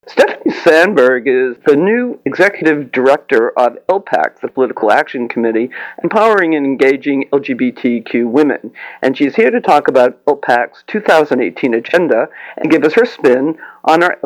Stephanie Sandberg is the new executive director of LPAC, the Political Action Committee, empowering and engaging LGBTQ women. And she's here to talk about LPAC's 2018 agenda and give us her spin on our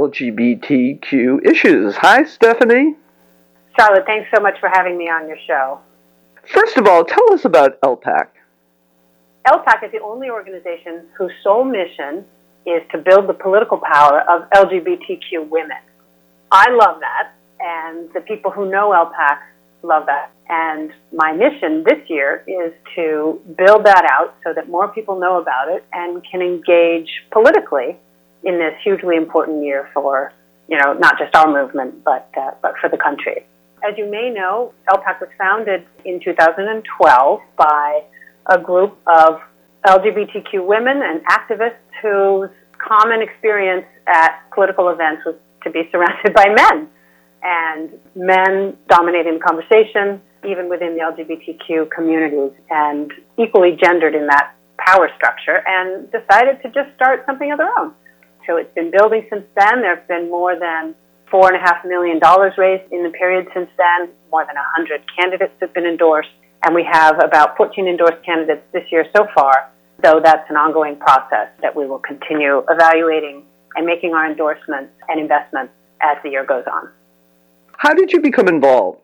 LGBTQ issues. Hi, Stephanie. Charlotte, thanks so much for having me on your show. First of all, tell us about LPAC. LPAC is the only organization whose sole mission is to build the political power of LGBTQ women. I love that, and the people who know LPAC love that. And my mission this year is to build that out so that more people know about it and can engage politically in this hugely important year for, not just our movement, but for the country. As you may know, LPAC was founded in 2012 by a group of LGBTQ women and activists whose common experience at political events was to be surrounded by men, and men dominating the conversation, even within the LGBTQ communities, and equally gendered in that power structure, and decided to just start something of their own. So it's been building since then. There have been more than $4.5 million raised in the period since then. More than 100 candidates have been endorsed, and we have about 14 endorsed candidates this year so far. So that's an ongoing process that we will continue evaluating and making our endorsements and investments as the year goes on. How did you become involved?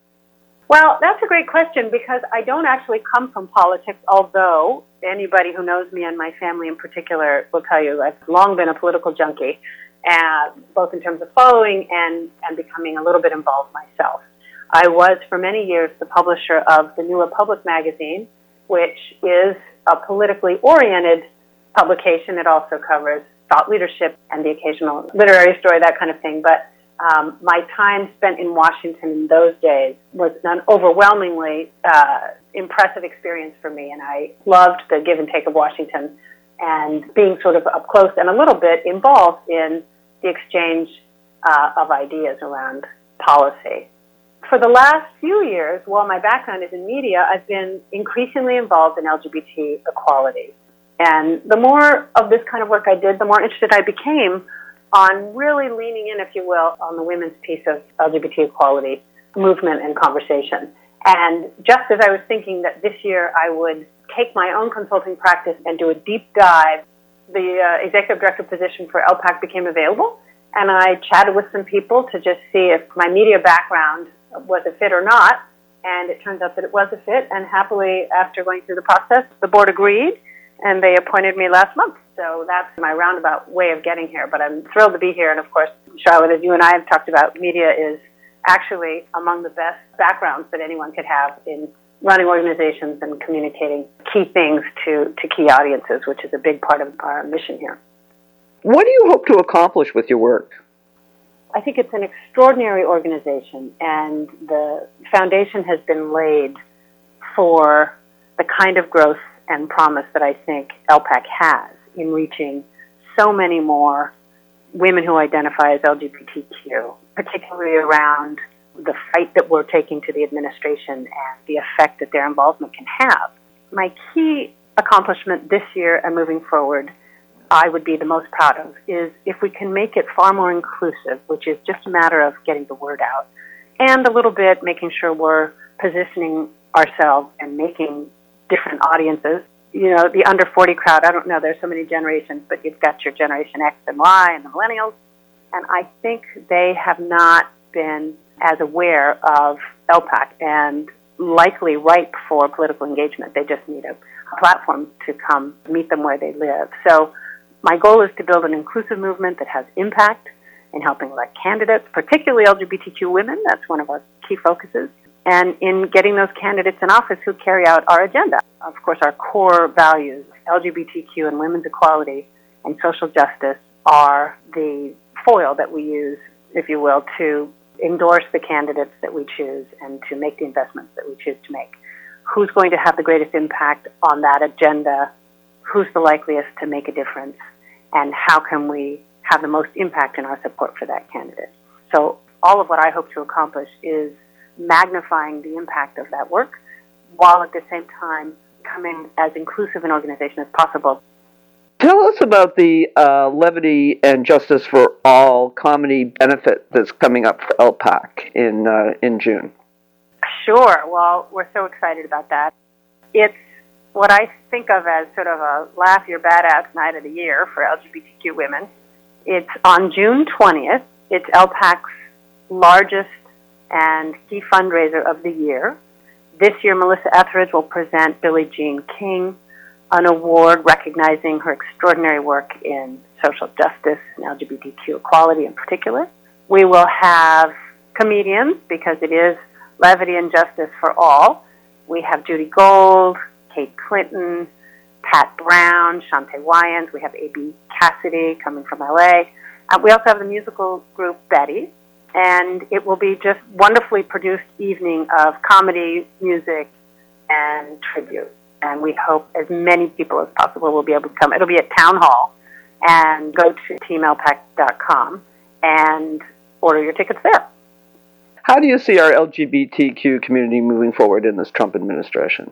Well, that's a great question because I don't actually come from politics, although anybody who knows me and my family in particular will tell you I've long been a political junkie, both in terms of following and becoming a little bit involved myself. I was for many years the publisher of the New Republic magazine, which is a politically oriented publication. It also covers thought leadership and the occasional literary story, that kind of thing. But my time spent in Washington in those days was an overwhelmingly impressive experience for me, and I loved the give and take of Washington and being sort of up close and a little bit involved in the exchange of ideas around policy. For the last few years, while my background is in media, I've been increasingly involved in LGBT equality. And the more of this kind of work I did, the more interested I became on really leaning in, if you will, on the women's piece of LGBT equality movement and conversation. And just as I was thinking that this year I would take my own consulting practice and do a deep dive, the executive director position for LPAC became available. And I chatted with some people to just see if my media background was a fit or not, and it turns out that it was a fit, and happily, after going through the process, the board agreed, and they appointed me last month. So that's my roundabout way of getting here, but I'm thrilled to be here, and of course, Charlotte, as you and I have talked about, media is actually among the best backgrounds that anyone could have in running organizations and communicating key things to key audiences, which is a big part of our mission here. What do you hope to accomplish with your work? I think it's an extraordinary organization, and the foundation has been laid for the kind of growth and promise that I think LPAC has in reaching so many more women who identify as LGBTQ, particularly around the fight that we're taking to the administration and the effect that their involvement can have. My key accomplishment this year and moving forward I would be the most proud of is if we can make it far more inclusive, which is just a matter of getting the word out, and a little bit making sure we're positioning ourselves and making different audiences. The under 40 crowd, I don't know, there's so many generations, but you've got your Generation X and Y and the millennials, and I think they have not been as aware of LPAC and likely ripe for political engagement. They just need a platform to come meet them where they live. So my goal is to build an inclusive movement that has impact in helping elect candidates, particularly LGBTQ women. That's one of our key focuses. And in getting those candidates in office who carry out our agenda. Of course, our core values, LGBTQ and women's equality and social justice, are the foil that we use, if you will, to endorse the candidates that we choose and to make the investments that we choose to make. Who's going to have the greatest impact on that agenda? Who's the likeliest to make a difference? And how can we have the most impact in our support for that candidate? So all of what I hope to accomplish is magnifying the impact of that work while at the same time becoming as inclusive an organization as possible. Tell us about the Levity and Justice for All comedy benefit that's coming up for LPAC in June. Sure. Well, we're so excited about that. It's what I think of as sort of a laugh your badass night of the year for LGBTQ women. It's on June 20th. It's LPAC's largest and key fundraiser of the year. This year, Melissa Etheridge will present Billie Jean King, an award recognizing her extraordinary work in social justice and LGBTQ equality in particular. We will have comedians, because it is Levity and Justice for All. We have Judy Gold, Kate Clinton, Pat Brown, Shantae Wyans. We have A.B. Cassidy coming from L.A. We also have the musical group Betty, and it will be just wonderfully produced evening of comedy, music, and tribute. And we hope as many people as possible will be able to come. It'll be at Town Hall, and go to teamlpac.com and order your tickets there. How do you see our LGBTQ community moving forward in this Trump administration?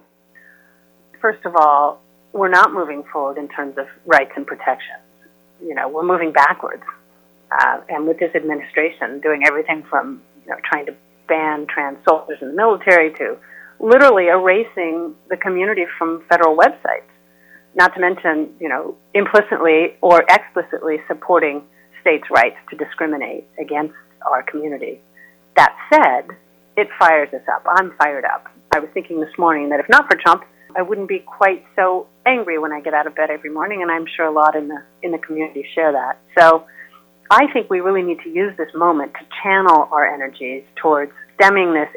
First of all, we're not moving forward in terms of rights and protections. We're moving backwards. And with this administration doing everything from trying to ban trans soldiers in the military to literally erasing the community from federal websites, not to mention, implicitly or explicitly supporting states' rights to discriminate against our community. That said, it fires us up. I'm fired up. I was thinking this morning that if not for Trump, I wouldn't be quite so angry when I get out of bed every morning, and I'm sure a lot in the community share that. So I think we really need to use this moment to channel our energies towards stemming this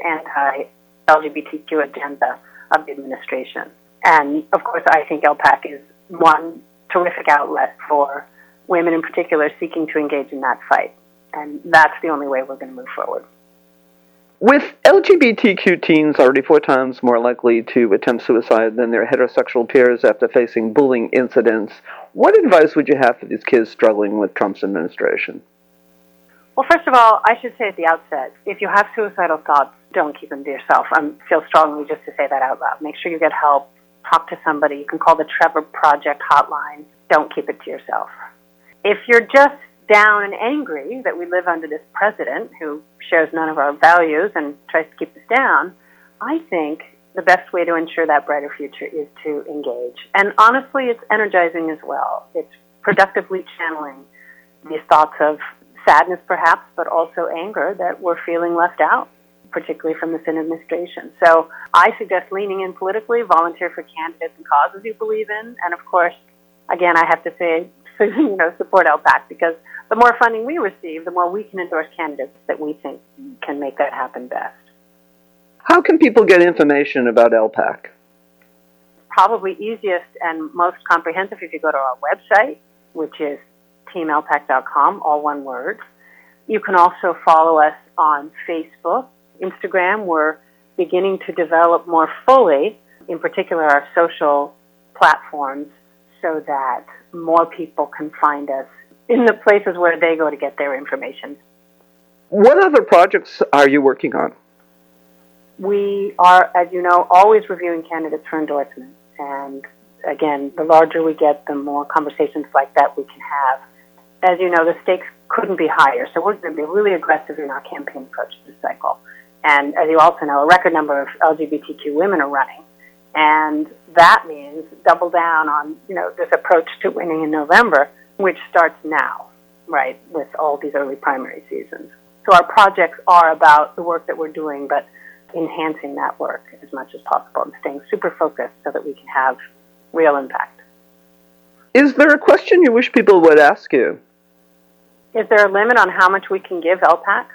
anti-LGBTQ agenda of the administration. And, of course, I think LPAC is one terrific outlet for women in particular seeking to engage in that fight. And that's the only way we're going to move forward. With LGBTQ teens already 4 times more likely to attempt suicide than their heterosexual peers after facing bullying incidents, what advice would you have for these kids struggling with Trump's administration? Well, first of all, I should say at the outset, if you have suicidal thoughts, don't keep them to yourself. I feel strongly just to say that out loud. Make sure you get help. Talk to somebody. You can call the Trevor Project hotline. Don't keep it to yourself. If you're just down and angry that we live under this president who shares none of our values and tries to keep us down, I think the best way to ensure that brighter future is to engage. And honestly, it's energizing as well. It's productively channeling these thoughts of sadness perhaps, but also anger that we're feeling left out, particularly from this administration. So I suggest leaning in politically, volunteer for candidates and causes you believe in, and of course, again, I have to say, support LPAC, because the more funding we receive, the more we can endorse candidates that we think can make that happen best. How can people get information about LPAC? Probably easiest and most comprehensive if you go to our website, which is teamlpac.com, all one word. You can also follow us on Facebook, Instagram. We're beginning to develop more fully, in particular our social platforms, so that more people can find us in the places where they go to get their information. What other projects are you working on? We are, as you know, always reviewing candidates for endorsement. And again, the larger we get, the more conversations like that we can have. As you know, the stakes couldn't be higher, so we're going to be really aggressive in our campaign approach this cycle. And as you also know, a record number of LGBTQ women are running. And that means double down on, this approach to winning in November, which starts now, right, with all these early primary seasons. So our projects are about the work that we're doing, but enhancing that work as much as possible and staying super focused so that we can have real impact. Is there a question you wish people would ask you? Is there a limit on how much we can give LPAC?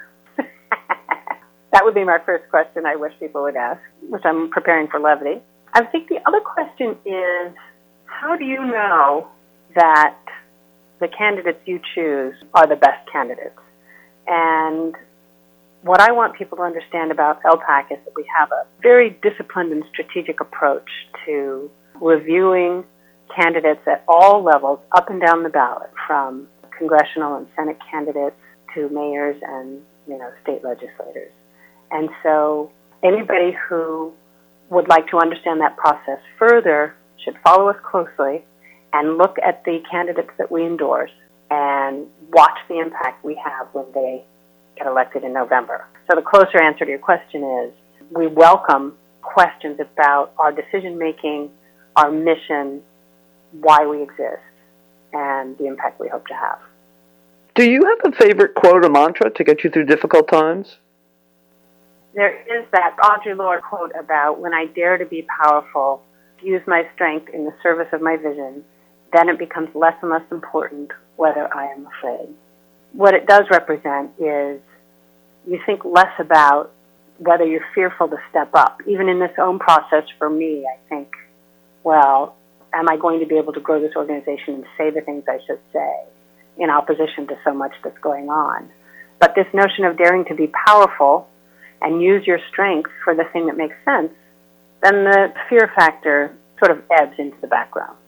That would be my first question I wish people would ask, which I'm preparing for Levity. I think the other question is, how do you know that the candidates you choose are the best candidates? And what I want people to understand about LPAC is that we have a very disciplined and strategic approach to reviewing candidates at all levels, up and down the ballot, from congressional and Senate candidates to mayors and, state legislators. And so anybody who would like to understand that process further should follow us closely and look at the candidates that we endorse and watch the impact we have when they get elected in November. So the closer answer to your question is we welcome questions about our decision-making, our mission, why we exist, and the impact we hope to have. Do you have a favorite quote or mantra to get you through difficult times? There is that Audre Lorde quote about, when I dare to be powerful, use my strength in the service of my vision, then it becomes less and less important whether I am afraid. What it does represent is you think less about whether you're fearful to step up. Even in this own process for me, I think, well, am I going to be able to grow this organization and say the things I should say in opposition to so much that's going on? But this notion of daring to be powerful and use your strength for the thing that makes sense, then the fear factor sort of ebbs into the background.